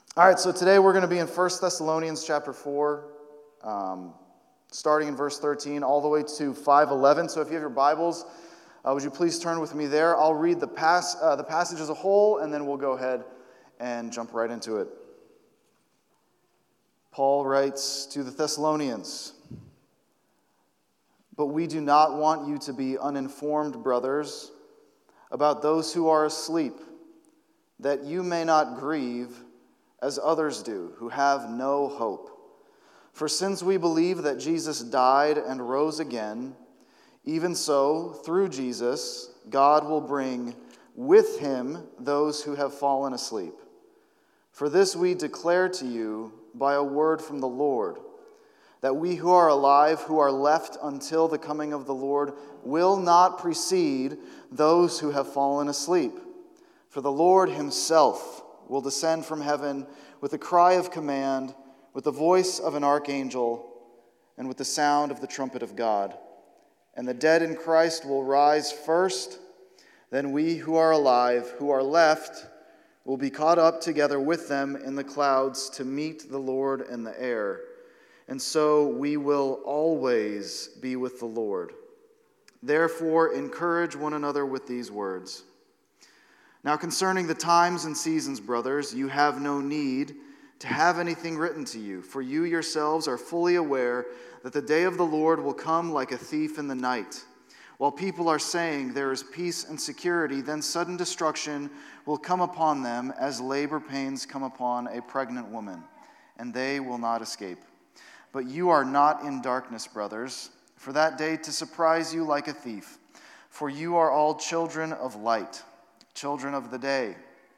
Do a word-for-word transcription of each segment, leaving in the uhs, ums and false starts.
All right, so today we're going to be in First Thessalonians chapter four, um, starting in verse thirteen, all the way to five eleven. So if you have your Bibles, uh, would you please turn with me there? I'll read the, pass, uh, the passage as a whole, and then we'll go ahead and jump right into it. Paul writes to the Thessalonians, "But we do not want you to be uninformed, brothers, about those who are asleep, that you may not grieve as others do, who have no hope. For since we believe that Jesus died and rose again, even so, through Jesus, God will bring with him those who have fallen asleep. For this we declare to you by a word from the Lord, that we who are alive, who are left until the coming of the Lord, will not precede those who have fallen asleep. For the Lord himself will descend from heaven with a cry of command, with the voice of an archangel, and with the sound of the trumpet of God. And the dead in Christ will rise first. Then we who are alive, who are left, will be caught up together with them in the clouds to meet the Lord in the air. And so we will always be with the Lord. Therefore, encourage one another with these words. Now concerning the times and seasons, brothers, you have no need to have anything written to you, for you yourselves are fully aware that the day of the Lord will come like a thief in the night. While people are saying there is peace and security, then sudden destruction will come upon them as labor pains come upon a pregnant woman, and they will not escape. But you are not in darkness, brothers, for that day to surprise you like a thief. For you are all children of light, children of the day.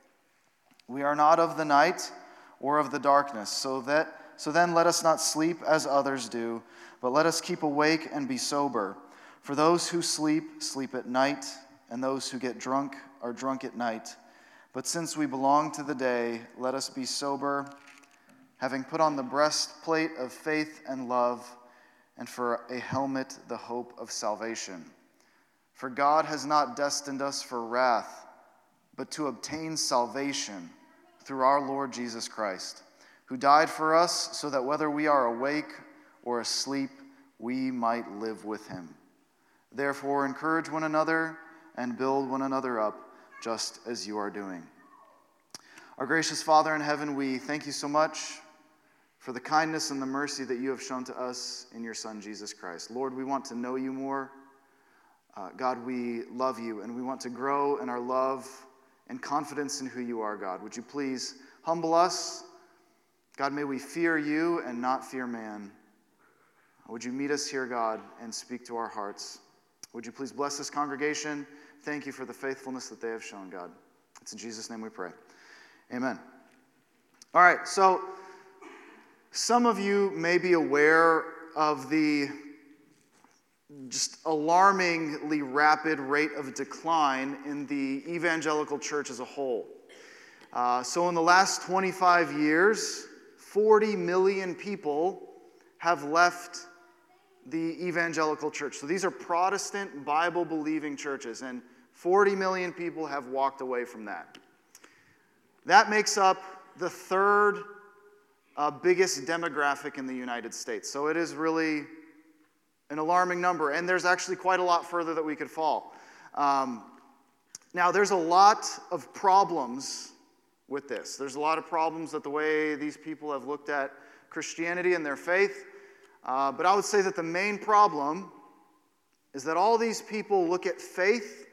We are not of the night or of the darkness, so that so then let us not sleep as others do, but let us keep awake and be sober. For those who sleep, sleep at night, and those who get drunk are drunk at night. But since we belong to the day, let us be sober, having put on the breastplate of faith and love, and for a helmet the hope of salvation. For God has not destined us for wrath, but to obtain salvation through our Lord Jesus Christ, who died for us so that whether we are awake or asleep, we might live with him. Therefore, encourage one another and build one another up, just as you are doing." Our gracious Father in heaven, we thank you so much for the kindness and the mercy that you have shown to us in your Son, Jesus Christ. Lord, we want to know you more. Uh, God, we love you, and we want to grow in our love and confidence in who you are, God. Would you please humble us? God, may we fear you and not fear man. Would you meet us here, God, and speak to our hearts? Would you please bless this congregation? Thank you for the faithfulness that they have shown, God. It's in Jesus' name we pray. Amen. All right, so some of you may be aware of the just alarmingly rapid rate of decline in the evangelical church as a whole. Uh, so in the last twenty-five years, forty million people have left the evangelical church. So these are Protestant, Bible-believing churches, and forty million people have walked away from that. That makes up the third uh, biggest demographic in the United States. So it is really an alarming number, and there's actually quite a lot further that we could fall. Um, now, there's a lot of problems with this. There's a lot of problems with the way these people have looked at Christianity and their faith, uh, but I would say that the main problem is that all these people look at faith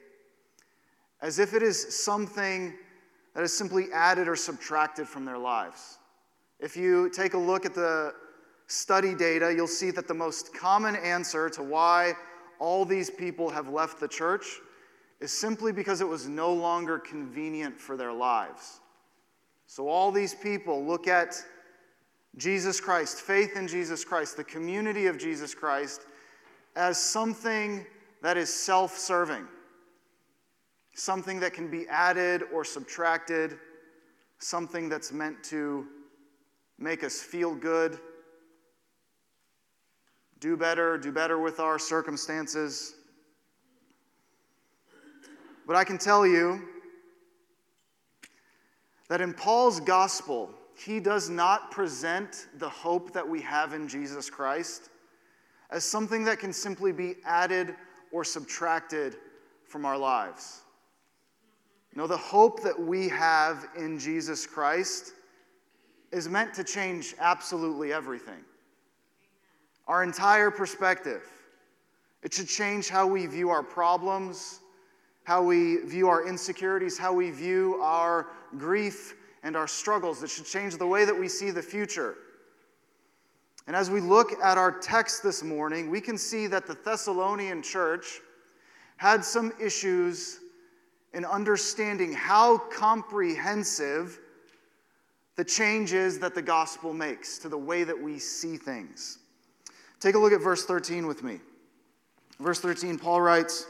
as if it is something that is simply added or subtracted from their lives. If you take a look at the study data, you'll see that the most common answer to why all these people have left the church is simply because it was no longer convenient for their lives. So all these people look at Jesus Christ, faith in Jesus Christ, the community of Jesus Christ, as something that is self-serving, something that can be added or subtracted, something that's meant to make us feel good, do better, do better with our circumstances. But I can tell you that in Paul's gospel, he does not present the hope that we have in Jesus Christ as something that can simply be added or subtracted from our lives. No, the hope that we have in Jesus Christ is meant to change absolutely everything. Our entire perspective. It should change how we view our problems, how we view our insecurities, how we view our grief and our struggles. It should change the way that we see the future. And as we look at our text this morning, we can see that the Thessalonian church had some issues in understanding how comprehensive the changes that the gospel makes to the way that we see things. Take a look at verse thirteen with me. Verse thirteen, Paul writes,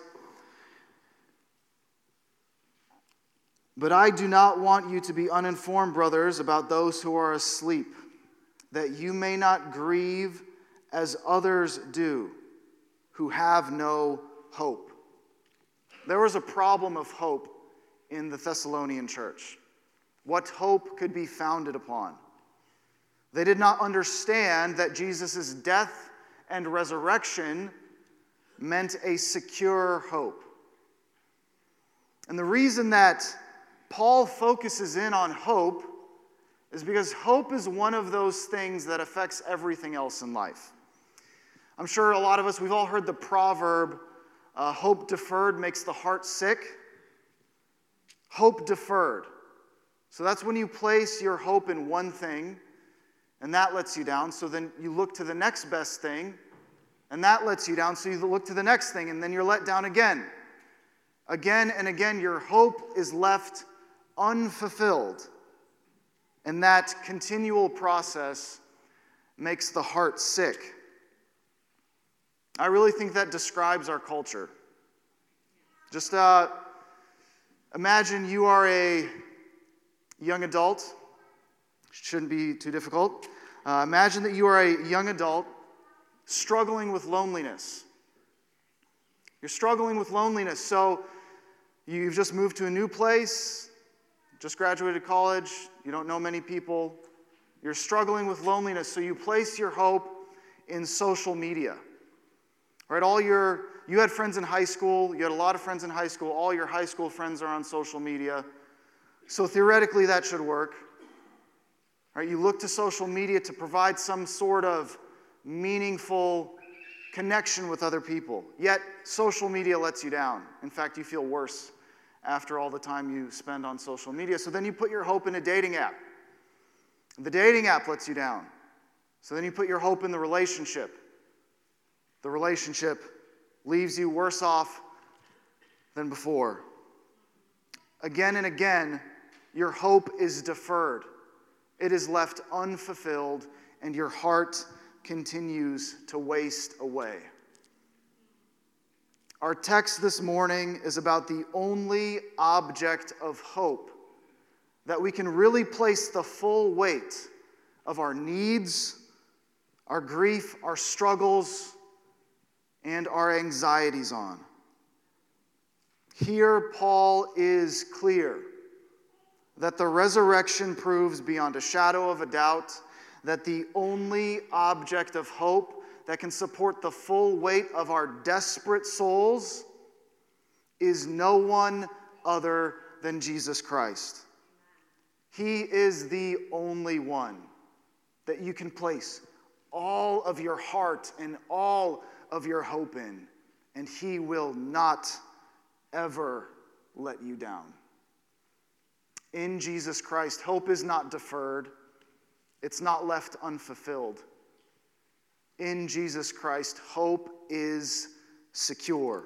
"But I do not want you to be uninformed, brothers, about those who are asleep, that you may not grieve as others do, who have no hope." There was a problem of hope in the Thessalonian church. What hope could be founded upon? They did not understand that Jesus' death and resurrection meant a secure hope. And the reason that Paul focuses in on hope is because hope is one of those things that affects everything else in life. I'm sure a lot of us, we've all heard the proverb, uh, hope deferred makes the heart sick. Hope deferred. So that's when you place your hope in one thing, and that lets you down. So then you look to the next best thing, and that lets you down. So you look to the next thing, and then you're let down again. Again and again, your hope is left unfulfilled. And that continual process makes the heart sick. I really think that describes our culture. Just uh, imagine you are a young adult. Shouldn't be too difficult. Uh, imagine that you are a young adult struggling with loneliness. You're struggling with loneliness, so you've just moved to a new place, just graduated college, you don't know many people. You're struggling with loneliness, so you place your hope in social media. Right? All your you had friends in high school, you had a lot of friends in high school, all your high school friends are on social media. So theoretically that should work. Right? You look to social media to provide some sort of meaningful connection with other people. Yet social media lets you down. In fact, you feel worse after all the time you spend on social media. So then you put your hope in a dating app. The dating app lets you down. So then you put your hope in the relationship. The relationship leaves you worse off than before. Again and again, your hope is deferred. It is left unfulfilled, and your heart continues to waste away. Our text this morning is about the only object of hope that we can really place the full weight of our needs, our grief, our struggles, and our anxieties on. Here, Paul is clear that the resurrection proves beyond a shadow of a doubt that the only object of hope that can support the full weight of our desperate souls is no one other than Jesus Christ. He is the only one that you can place all of your heart and all of your hope in, and He will not ever let you down. In Jesus Christ, hope is not deferred. It's not left unfulfilled. In Jesus Christ, hope is secure.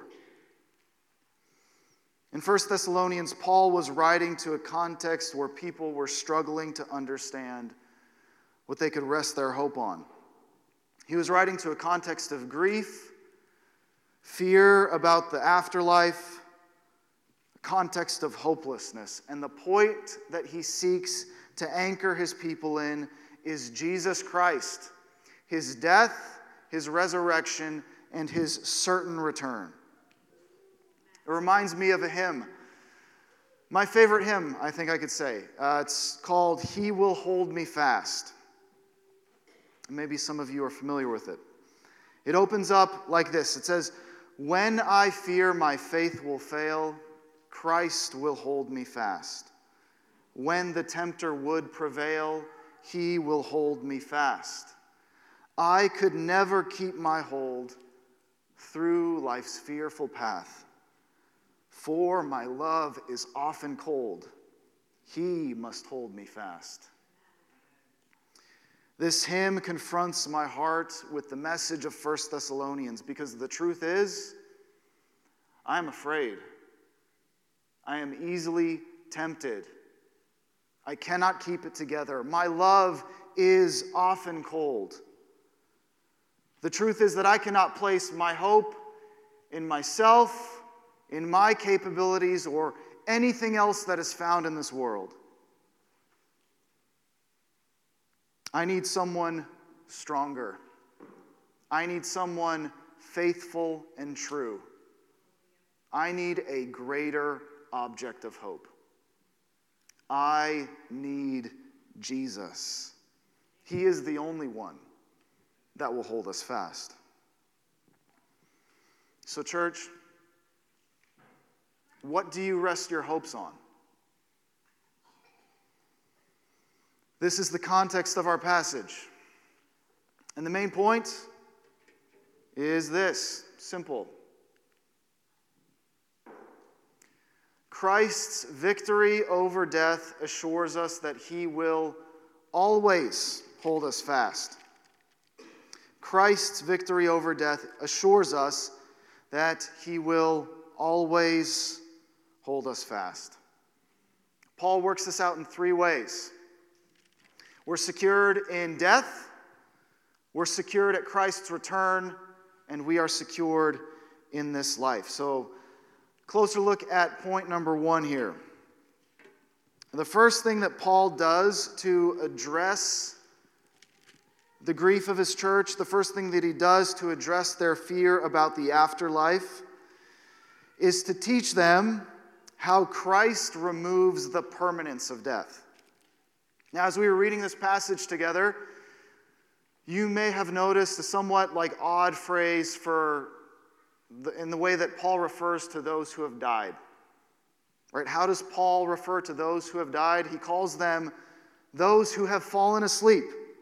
In First Thessalonians, Paul was writing to a context where people were struggling to understand what they could rest their hope on. He was writing to a context of grief, fear about the afterlife, a context of hopelessness. And the point that he seeks to anchor his people in is Jesus Christ, His death, His resurrection, and His certain return. It reminds me of a hymn. My favorite hymn, I think I could say, uh, it's called "He Will Hold Me Fast." Maybe some of you are familiar with it. It opens up like this. It says, "When I fear my faith will fail, Christ will hold me fast. When the tempter would prevail, he will hold me fast. I could never keep my hold through life's fearful path, for my love is often cold. He must hold me fast." This hymn confronts my heart with the message of First Thessalonians, because the truth is, I am afraid. I am easily tempted. I cannot keep it together. My love is often cold. The truth is that I cannot place my hope in myself, in my capabilities, or anything else that is found in this world. I need someone stronger. I need someone faithful and true. I need a greater object of hope. I need Jesus. He is the only one that will hold us fast. So, church, what do you rest your hopes on? This is the context of our passage. And the main point is this, simple. Christ's victory over death assures us that he will always hold us fast. Christ's victory over death assures us that he will always hold us fast. Paul works this out in three ways. We're secured in death, we're secured at Christ's return, and we are secured in this life. So, closer look at point number one here. The first thing that Paul does to address the grief of his church, the first thing that he does to address their fear about the afterlife, is to teach them how Christ removes the permanence of death. Now, as we were reading this passage together, you may have noticed a somewhat like odd phrase for the, in the way that Paul refers to those who have died. Right? How does Paul refer to those who have died? He calls them those who have fallen asleep.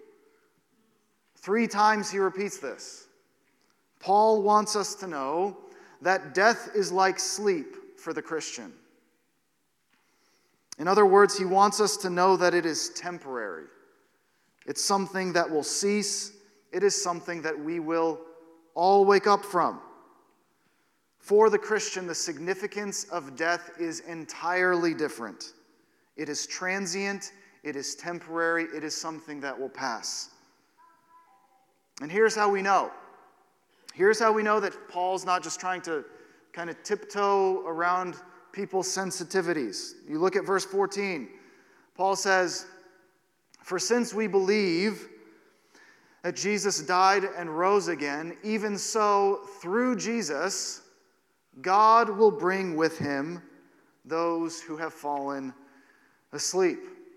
Three times he repeats this. Paul wants us to know that death is like sleep for the Christian. In other words, he wants us to know that it is temporary. It's something that will cease. It is something that we will all wake up from. For the Christian, the significance of death is entirely different. It is transient, it is temporary, it is something that will pass. And here's how we know. Here's how we know that Paul's not just trying to kind of tiptoe around people's sensitivities. You look at verse fourteen. Paul says, "For since we believe that Jesus died and rose again, even so, through Jesus, God will bring with him those who have fallen asleep."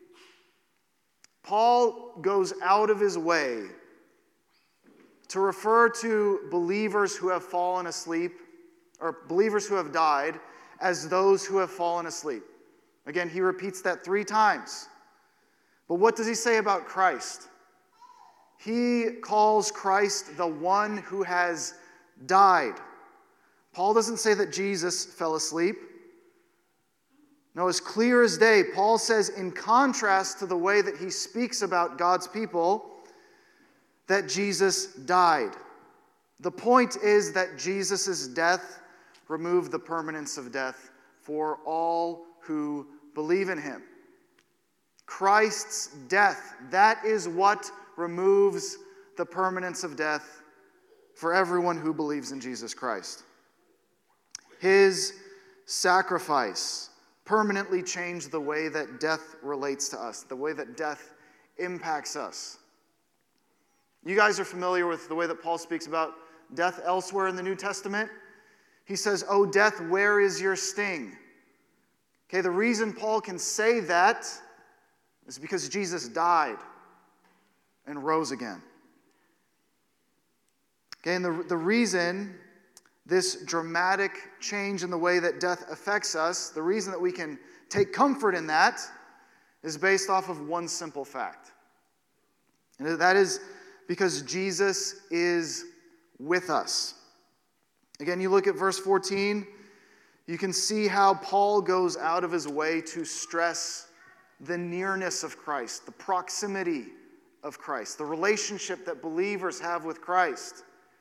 Paul goes out of his way to refer to believers who have fallen asleep, or believers who have died, as those who have fallen asleep. Again, he repeats that three times. But what does he say about Christ? He calls Christ the one who has died. Paul doesn't say that Jesus fell asleep. No, as clear as day, Paul says, in contrast to the way that he speaks about God's people, that Jesus died. The point is that Jesus' death removed the permanence of death for all who believe in him. Christ's death, that is what removes the permanence of death for everyone who believes in Jesus Christ. His sacrifice permanently changed the way that death relates to us, the way that death impacts us. You guys are familiar with the way that Paul speaks about death elsewhere in the New Testament? He says, "O death, where is your sting? Okay, the reason Paul can say that is because Jesus died and rose again. Okay, and the, the reason this dramatic change in the way that death affects us, the reason that we can take comfort in that is based off of one simple fact. And that is because Jesus is with us. Again, you look at verse fourteen, you can see how Paul goes out of his way to stress the nearness of Christ, the proximity of Christ, the relationship that believers have with Christ.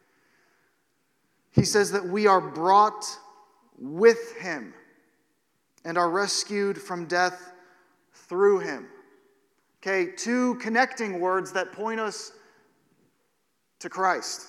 He says that we are brought with him and are rescued from death through him. Okay, two connecting words that point us to Christ.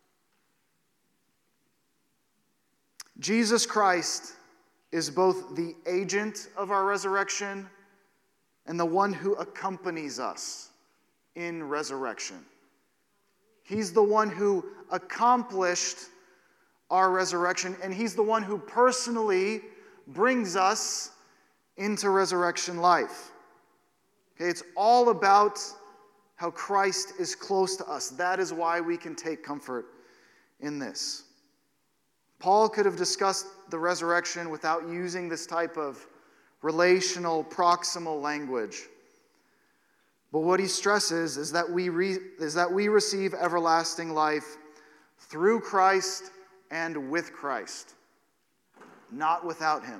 Jesus Christ is both the agent of our resurrection and the one who accompanies us in resurrection. He's the one who accomplished our resurrection, and he's the one who personally brings us into resurrection life. Okay, it's all about how Christ is close to us. That is why we can take comfort in this. Paul could have discussed the resurrection without using this type of relational, proximal language. But what he stresses is that we re- is that we receive everlasting life through Christ and with Christ, not without him.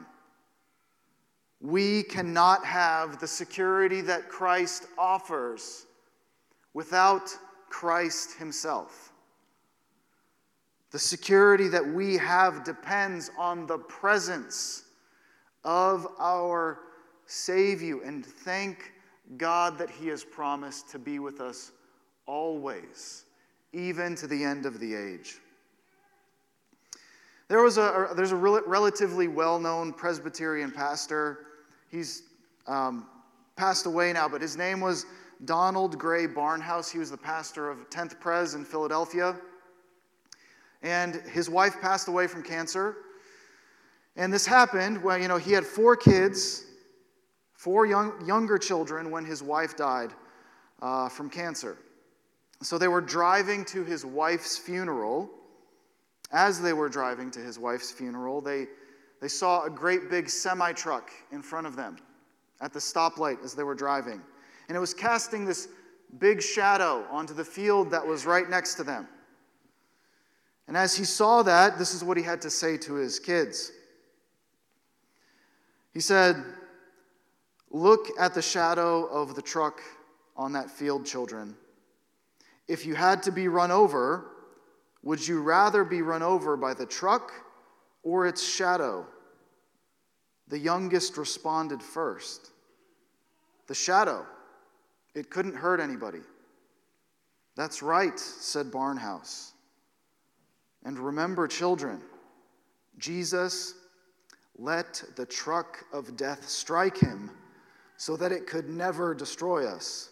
We cannot have the security that Christ offers without Christ himself. The security that we have depends on the presence of our Savior, and thank God that he has promised to be with us always, even to the end of the age. There was a there's a relatively well-known Presbyterian pastor. He's um, passed away now, but his name was Donald Gray Barnhouse. He was the pastor of tenth Pres in Philadelphia. And his wife passed away from cancer. And this happened when, you know, he had four kids, four young, younger children when his wife died uh, from cancer. So they were driving to his wife's funeral. As they were driving to his wife's funeral, they, they saw a great big semi-truck in front of them at the stoplight as they were driving. And it was casting this big shadow onto the field that was right next to them. And as he saw that, this is what he had to say to his kids. He said, "Look at the shadow of the truck on that field, children. If you had to be run over, would you rather be run over by the truck or its shadow?" The youngest responded first. "The shadow. It couldn't hurt anybody." "That's right," said Barnhouse. "And remember, children, Jesus let the truck of death strike him so that it could never destroy us.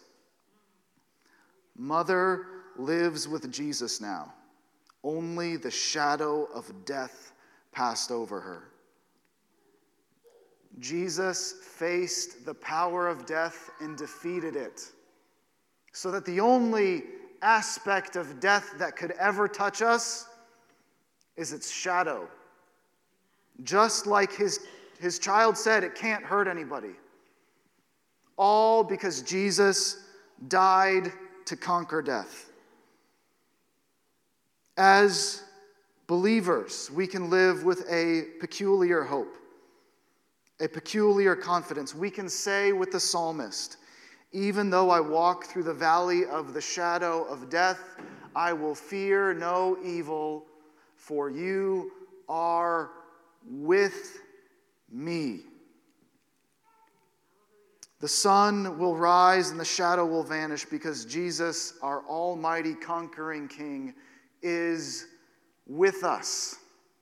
Mother lives with Jesus now. Only the shadow of death passed over her." Jesus faced the power of death and defeated it, so that the only aspect of death that could ever touch us is its shadow. Just like his, his child said, it can't hurt anybody. All because Jesus died to conquer death. As believers, we can live with a peculiar hope, a peculiar confidence. We can say with the psalmist, "Even though I walk through the valley of the shadow of death, I will fear no evil, for you are with me." The sun will rise and the shadow will vanish because Jesus, our almighty conquering King, is with us.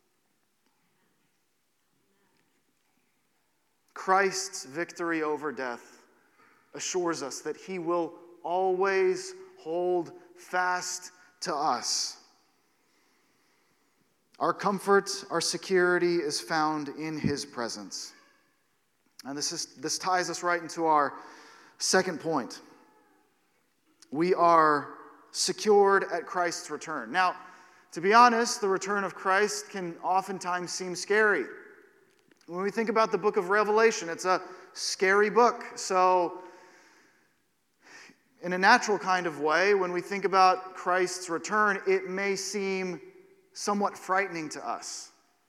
Christ's victory over death assures us that he will always hold fast to us. Our comfort, our security is found in his presence. And this is this ties us right into our second point. We are secured at Christ's return. Now, to be honest, the return of Christ can oftentimes seem scary. When we think about the book of Revelation, it's a scary book. So, in a natural kind of way, when we think about Christ's return, it may seem somewhat frightening to us.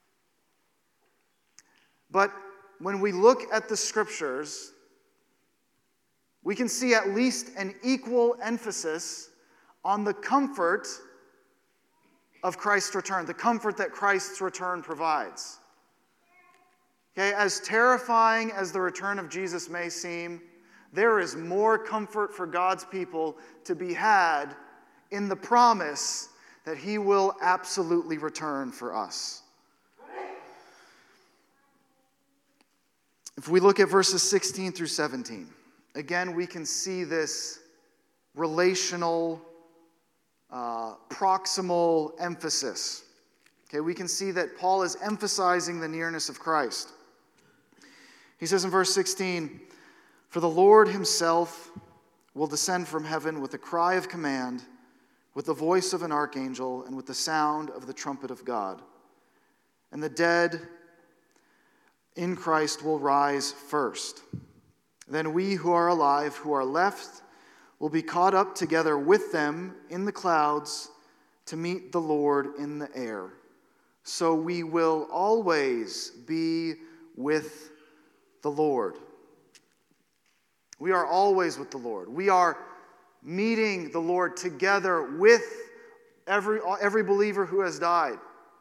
But when we look at the Scriptures, we can see at least an equal emphasis on the comfort of Christ's return, the comfort that Christ's return provides. Okay, as terrifying as the return of Jesus may seem, there is more comfort for God's people to be had in the promise that He will absolutely return for us. If we look at verses sixteen through seventeen, again, we can see this relational, uh, proximal emphasis. Okay, we can see that Paul is emphasizing the nearness of Christ. He says in verse sixteen, "For the Lord Himself will descend from heaven with a cry of command, with the voice of an archangel, and with the sound of the trumpet of God. And the dead in Christ will rise first. Then we who are alive, who are left, will be caught up together with them in the clouds to meet the Lord in the air. So we will always be with the Lord." We are always with the Lord. We are meeting the Lord together with every, every believer who has died.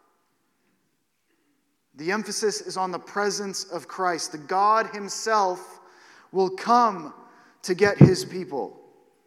The emphasis is on the presence of Christ. The God Himself will come to get His people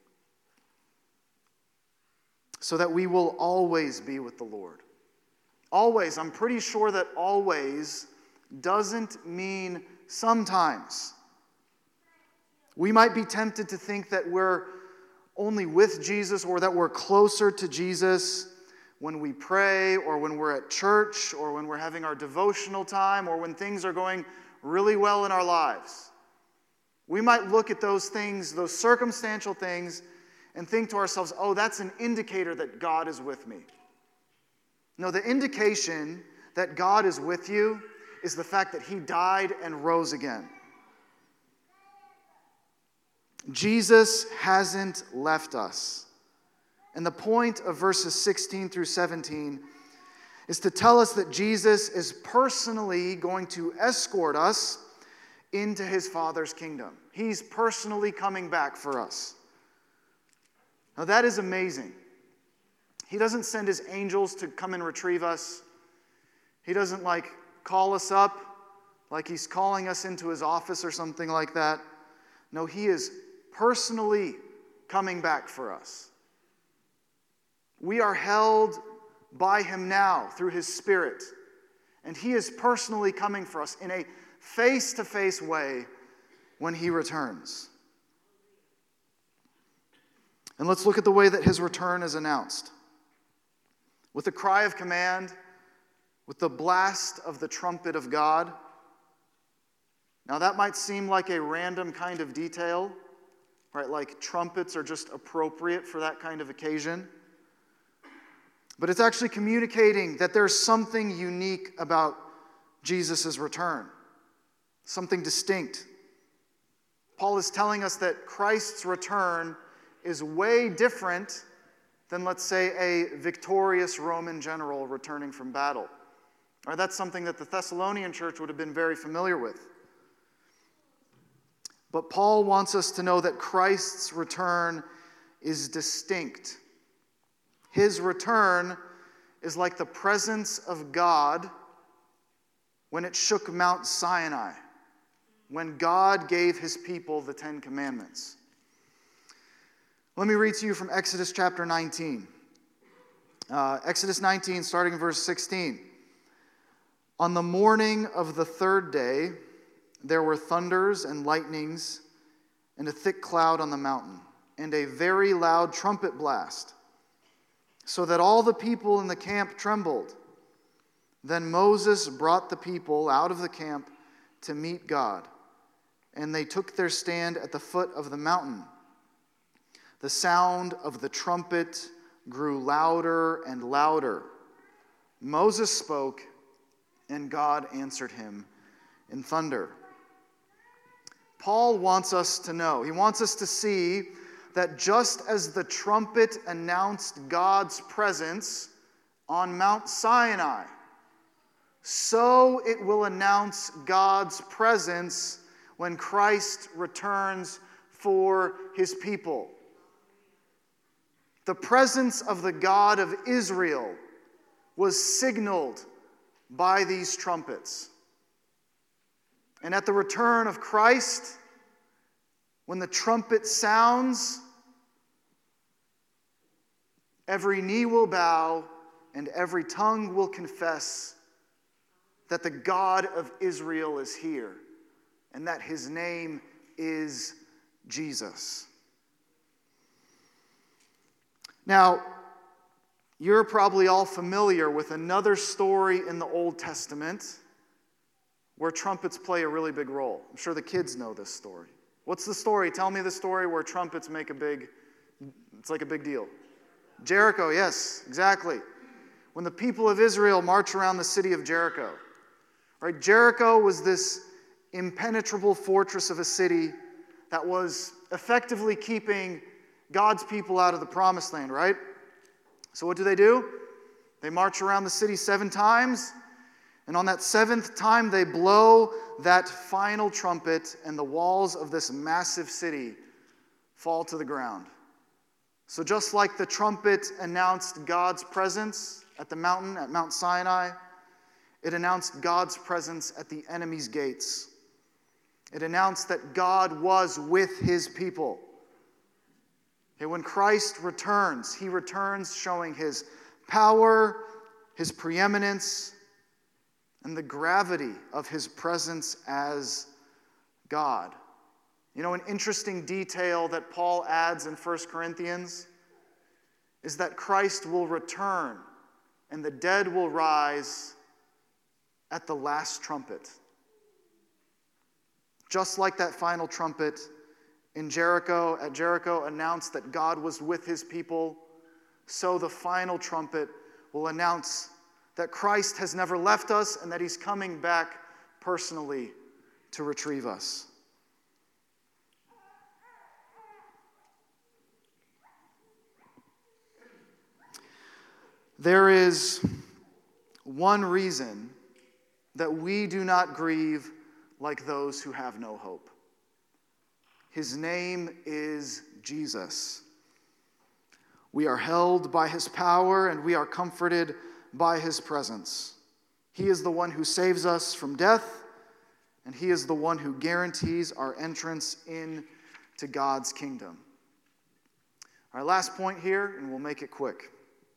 so that we will always be with the Lord. Always. I'm pretty sure that always doesn't mean sometimes. We might be tempted to think that we're only with Jesus or that we're closer to Jesus when we pray or when we're at church or when we're having our devotional time or when things are going really well in our lives. We might look at those things, those circumstantial things, and think to ourselves, oh, that's an indicator that God is with me. No, the indication that God is with you is the fact that He died and rose again. Jesus hasn't left us. And the point of verses sixteen through seventeen is to tell us that Jesus is personally going to escort us into His Father's kingdom. He's personally coming back for us. Now that is amazing. He doesn't send His angels to come and retrieve us. He doesn't like call us up like He's calling us into His office or something like that. No, He is personally coming back for us. We are held by Him now through His Spirit, and He is personally coming for us in a face-to-face way when He returns. And let's look at the way that His return is announced. With a cry of command, with the blast of the trumpet of God. Now that might seem like a random kind of detail, right? Like trumpets are just appropriate for that kind of occasion. But it's actually communicating that there's something unique about Jesus' return. Something distinct. Paul is telling us that Christ's return is way different than, let's say, a victorious Roman general returning from battle. Or that's something that the Thessalonian church would have been very familiar with. But Paul wants us to know that Christ's return is distinct. His return is like the presence of God when it shook Mount Sinai, when God gave His people the Ten Commandments. Let me read to you from Exodus chapter nineteen. Uh, Exodus nineteen, starting in verse sixteen. On the morning of the third day, there were thunders and lightnings and a thick cloud on the mountain, and a very loud trumpet blast, so that all the people in the camp trembled. Then Moses brought the people out of the camp to meet God, and they took their stand at the foot of the mountain. The sound of the trumpet grew louder and louder. Moses spoke, and God answered him in thunder. Paul wants us to know, he wants us to see that just as the trumpet announced God's presence on Mount Sinai, so it will announce God's presence when Christ returns for his people. The presence of the God of Israel was signaled by these trumpets. And at the return of Christ, when the trumpet sounds, every knee will bow and every tongue will confess that the God of Israel is here and that his name is Jesus. Now, you're probably all familiar with another story in the Old Testament where trumpets play a really big role. I'm sure the kids know this story. What's the story? Tell me the story where trumpets make a big, it's like a big deal. Jericho, yes, exactly. When the people of Israel march around the city of Jericho. Right? Jericho was this impenetrable fortress of a city that was effectively keeping God's people out of the promised land, right? So what do they do? They march around the city seven times, and on that seventh time they blow that final trumpet, and the walls of this massive city fall to the ground. So just like the trumpet announced God's presence at the mountain, at Mount Sinai, it announced God's presence at the enemy's gates. It announced that God was with his people. And when Christ returns, he returns showing his power, his preeminence, and the gravity of his presence as God. You know, an interesting detail that Paul adds in First Corinthians is that Christ will return and the dead will rise at the last trumpet. Just like that final trumpet in Jericho, at Jericho announced that God was with his people, so the final trumpet will announce that Christ has never left us and that he's coming back personally to retrieve us. There is one reason that we do not grieve like those who have no hope. His name is Jesus. We are held by his power and we are comforted by his presence. He is the one who saves us from death, and he is the one who guarantees our entrance into God's kingdom. Our last point here, and we'll make it quick.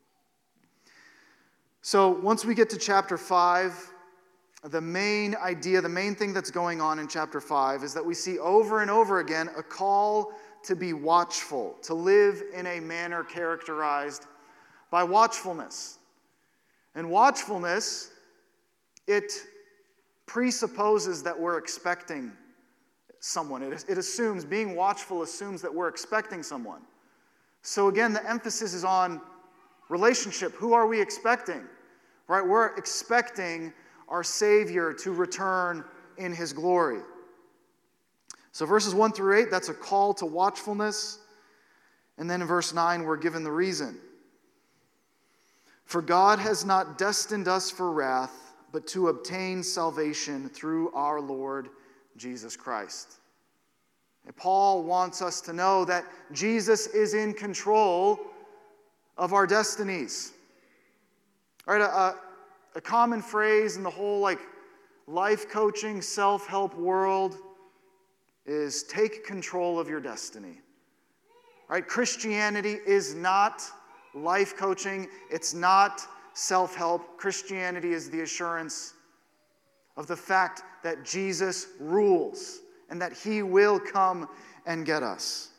So once we get to chapter five, the main idea, the main thing that's going on in chapter five is that we see over and over again a call to be watchful, to live in a manner characterized by watchfulness. And watchfulness, it presupposes that we're expecting someone. It, it assumes, being watchful assumes that we're expecting someone. So again, the emphasis is on relationship. Who are we expecting? Right? We're expecting our Savior to return in his glory. So verses one through eight, that's a call to watchfulness. And then in verse nine, we're given the reason. For God has not destined us for wrath, but to obtain salvation through our Lord Jesus Christ. And Paul wants us to know that Jesus is in control of our destinies. All right, a, a common phrase in the whole like life coaching, self-help world is take control of your destiny. All right, Christianity is not life coaching. It's not self-help. Christianity is the assurance of the fact that Jesus rules and that he will come and get us.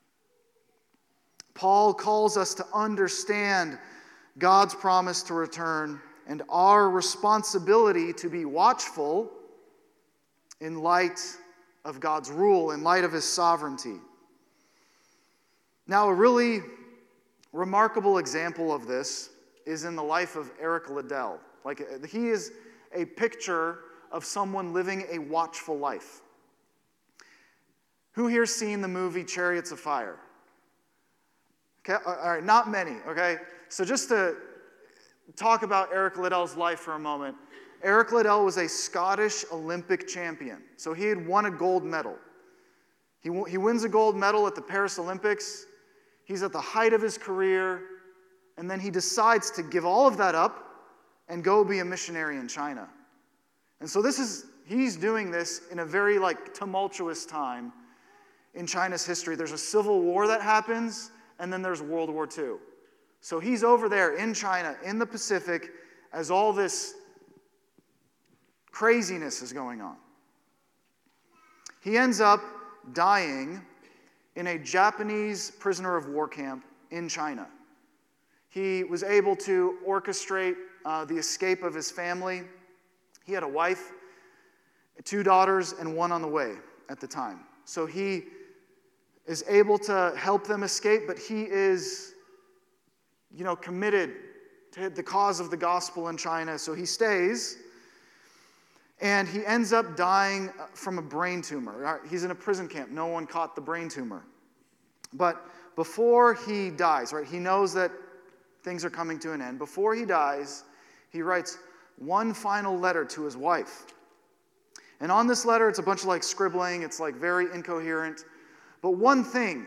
Paul calls us to understand God's promise to return and our responsibility to be watchful in light of God's rule, in light of his sovereignty. Now, a really remarkable example of this is in the life of Eric Liddell. Like, he is a picture of someone living a watchful life. Who here's seen the movie Chariots of Fire? Okay, all right, not many, okay? So just to talk about Eric Liddell's life for a moment. Eric Liddell was a Scottish Olympic champion. So he had won a gold medal. He, he wins a gold medal at the Paris Olympics. He's at the height of his career. And then he decides to give all of that up and go be a missionary in China. And so this is, he's doing this in a very like tumultuous time in China's history. There's a civil war that happens, and then there's World War Two. So he's over there in China, in the Pacific, as all this craziness is going on. He ends up dying in a Japanese prisoner of war camp in China. He was able to orchestrate uh, the escape of his family. He had a wife, two daughters, and one on the way at the time. So he is able to help them escape, but he is, you know, committed to the cause of the gospel in China. So he stays, and he ends up dying from a brain tumor. He's in a prison camp. No one caught the brain tumor. But before he dies, right, he knows that things are coming to an end. Before he dies, he writes one final letter to his wife. And on this letter, it's a bunch of like scribbling. It's like very incoherent. But one thing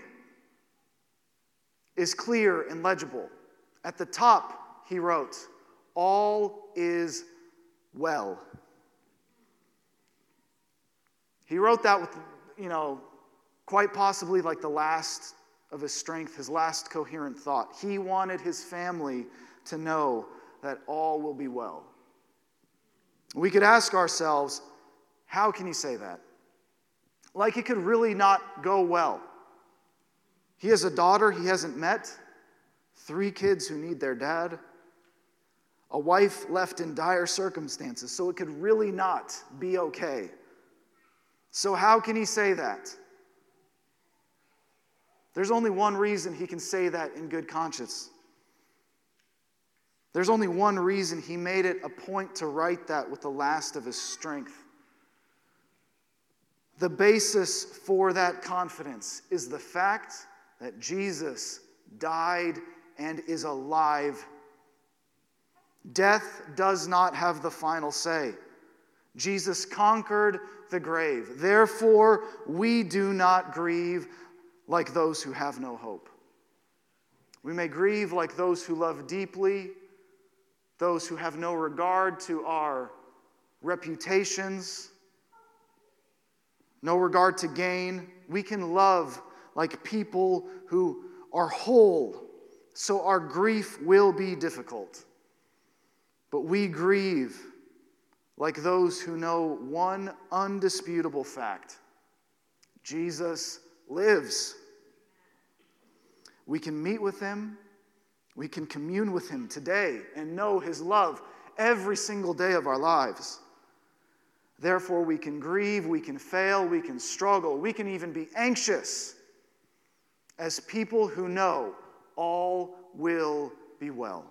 is clear and legible. At the top, he wrote, "All is well." He wrote that with, you know, quite possibly like the last of his strength, his last coherent thought. He wanted his family to know that all will be well. We could ask ourselves, how can he say that? Like it could really not go well. He has a daughter he hasn't met, three kids who need their dad, a wife left in dire circumstances, so it could really not be okay. So how can he say that? There's only one reason he can say that in good conscience. There's only one reason he made it a point to write that with the last of his strength. The basis for that confidence is the fact that Jesus died and is alive. Death does not have the final say. Jesus conquered the grave. Therefore, we do not grieve like those who have no hope. We may grieve like those who love deeply, those who have no regard to our reputations, no regard to gain. We can love like people who are whole, so our grief will be difficult. But we grieve like those who know one undisputable fact: Jesus lives. We can meet with him, we can commune with him today and know his love every single day of our lives. Therefore, we can grieve, we can fail, we can struggle, we can even be anxious as people who know all will be well.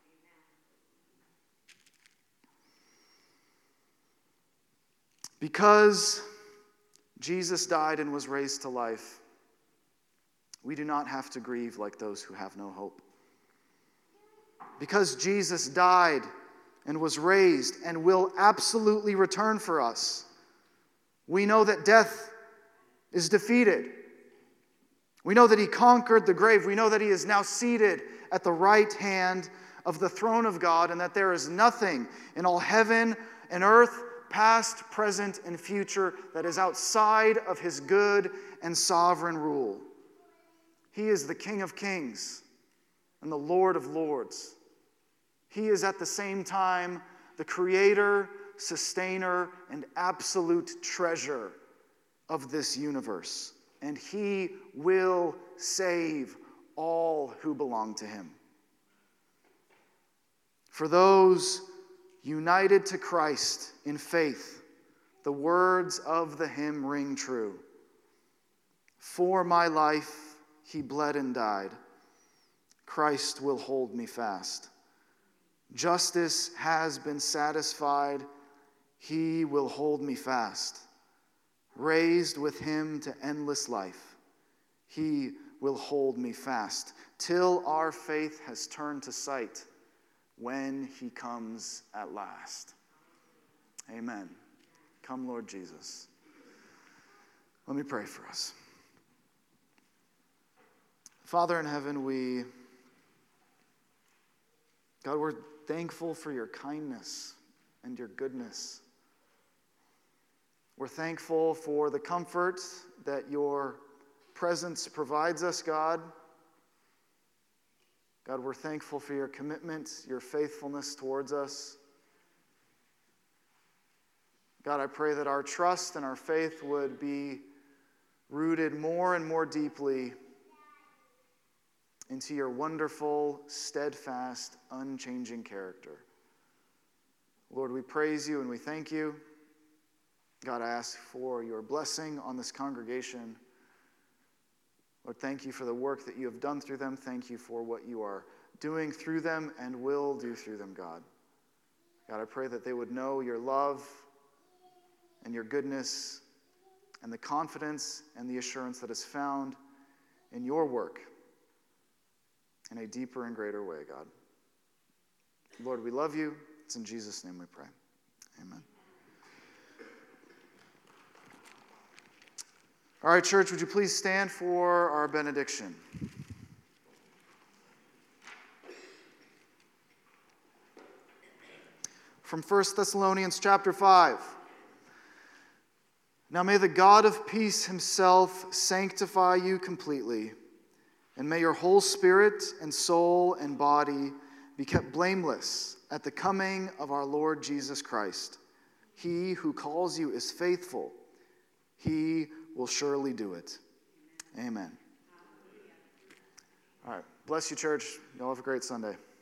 Because Jesus died and was raised to life, we do not have to grieve like those who have no hope. Because Jesus died and was raised and will absolutely return for us, we know that death is defeated. We know that he conquered the grave. We know that he is now seated at the right hand of the throne of God, and that there is nothing in all heaven and earth, past, present, and future, that is outside of his good and sovereign rule. He is the King of Kings and the Lord of Lords. He is at the same time the creator, sustainer, and absolute treasure of this universe. And he will save all who belong to him. For those united to Christ in faith, the words of the hymn ring true. For my life he bled and died. Christ will hold me fast. Justice has been satisfied. He will hold me fast. Raised with him to endless life, he will hold me fast till our faith has turned to sight when he comes at last. Amen. Come, Lord Jesus. Let me pray for us. Father in heaven, we, God, we're thankful for your kindness and your goodness. We're thankful for the comfort that your presence provides us, God. God, we're thankful for your commitment, your faithfulness towards us. God, I pray that our trust and our faith would be rooted more and more deeply into your wonderful, steadfast, unchanging character. Lord, we praise you and we thank you. God, I ask for your blessing on this congregation. Lord, thank you for the work that you have done through them. Thank you for what you are doing through them and will do through them, God. God, I pray that they would know your love and your goodness and the confidence and the assurance that is found in your work in a deeper and greater way, God. Lord, we love you. It's in Jesus' name we pray. Amen. All right, church, would you please stand for our benediction? From First Thessalonians chapter five. Now may the God of peace himself sanctify you completely, and may your whole spirit and soul and body be kept blameless at the coming of our Lord Jesus Christ. He who calls you is faithful. He will surely do it. Amen. All right. Bless you, church. Y'all have a great Sunday.